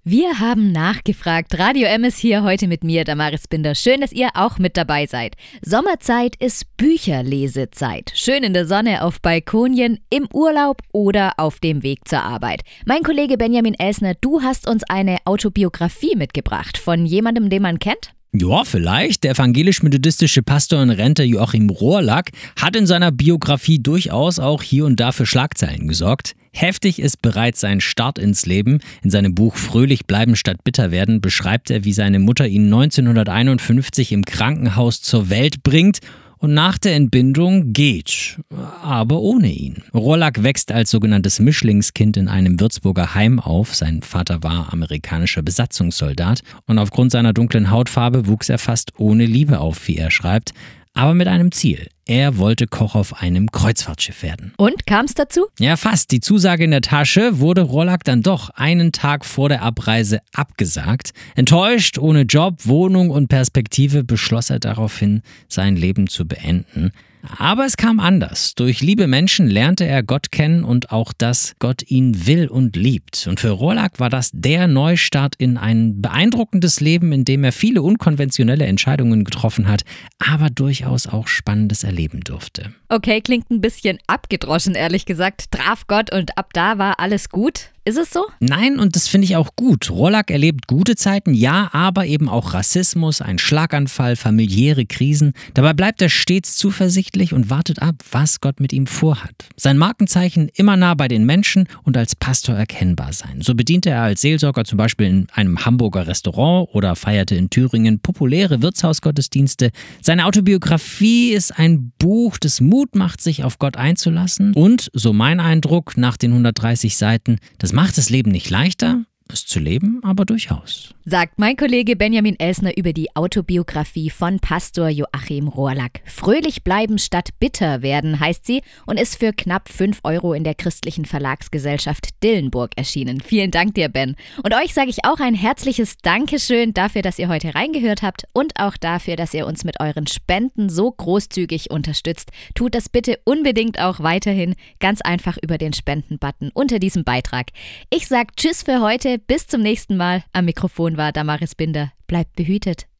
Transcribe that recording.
Wir haben nachgefragt. Radio M ist hier heute mit mir, Damaris Binder. Schön, dass ihr auch mit dabei seid. Sommerzeit ist Bücherlesezeit. Schön in der Sonne auf Balkonien, im Urlaub oder auf dem Weg zur Arbeit. Mein Kollege Benjamin Elsner, du hast uns eine Autobiografie mitgebracht von jemandem, den man kennt? Ja, vielleicht. Der evangelisch-methodistische Pastor in Rente Joachim Rohrlack hat in seiner Biografie durchaus auch hier und da für Schlagzeilen gesorgt. Heftig ist bereits sein Start ins Leben. In seinem Buch Fröhlich bleiben statt bitter werden beschreibt er, wie seine Mutter ihn 1951 im Krankenhaus zur Welt bringt und nach der Entbindung geht, aber ohne ihn. Rohrlack wächst als sogenanntes Mischlingskind in einem Würzburger Heim auf. Sein Vater war amerikanischer Besatzungssoldat und aufgrund seiner dunklen Hautfarbe wuchs er fast ohne Liebe auf, wie er schreibt, aber mit einem Ziel. Er wollte Koch auf einem Kreuzfahrtschiff werden. Und, kam es dazu? Ja, fast. Die Zusage in der Tasche wurde Rohrlack dann doch einen Tag vor der Abreise abgesagt. Enttäuscht, ohne Job, Wohnung und Perspektive beschloss er daraufhin, sein Leben zu beenden. Aber es kam anders. Durch liebe Menschen lernte er Gott kennen und auch, dass Gott ihn will und liebt. Und für Rohrlack war das der Neustart in ein beeindruckendes Leben, in dem er viele unkonventionelle Entscheidungen getroffen hat, aber durchaus auch Spannendes erleben durfte. Okay, klingt ein bisschen abgedroschen, ehrlich gesagt. Traf Gott und ab da war alles gut. Ist es so? Nein, und das finde ich auch gut. Rohrlack erlebt gute Zeiten, ja, aber eben auch Rassismus, ein Schlaganfall, familiäre Krisen. Dabei bleibt er stets zuversichtlich und wartet ab, was Gott mit ihm vorhat. Sein Markenzeichen immer nah bei den Menschen und als Pastor erkennbar sein. So bediente er als Seelsorger zum Beispiel in einem Hamburger Restaurant oder feierte in Thüringen populäre Wirtshausgottesdienste. Seine Autobiografie ist ein Buch, das Mut macht, sich auf Gott einzulassen. Und, so mein Eindruck nach den 130 Seiten, das macht das Leben nicht leichter, es zu leben, aber durchaus. Sagt mein Kollege Benjamin Elsner über die Autobiografie von Pastor Joachim Rohrlack. Fröhlich bleiben statt bitter werden heißt sie und ist für knapp 5 € in der christlichen Verlagsgesellschaft Dillenburg erschienen. Vielen Dank dir, Ben. Und euch sage ich auch ein herzliches Dankeschön dafür, dass ihr heute reingehört habt und auch dafür, dass ihr uns mit euren Spenden so großzügig unterstützt. Tut das bitte unbedingt auch weiterhin, ganz einfach über den Spenden-Button unter diesem Beitrag. Ich sage Tschüss für heute. Bis zum nächsten Mal. Am Mikrofon war Damaris Binder. Bleibt behütet.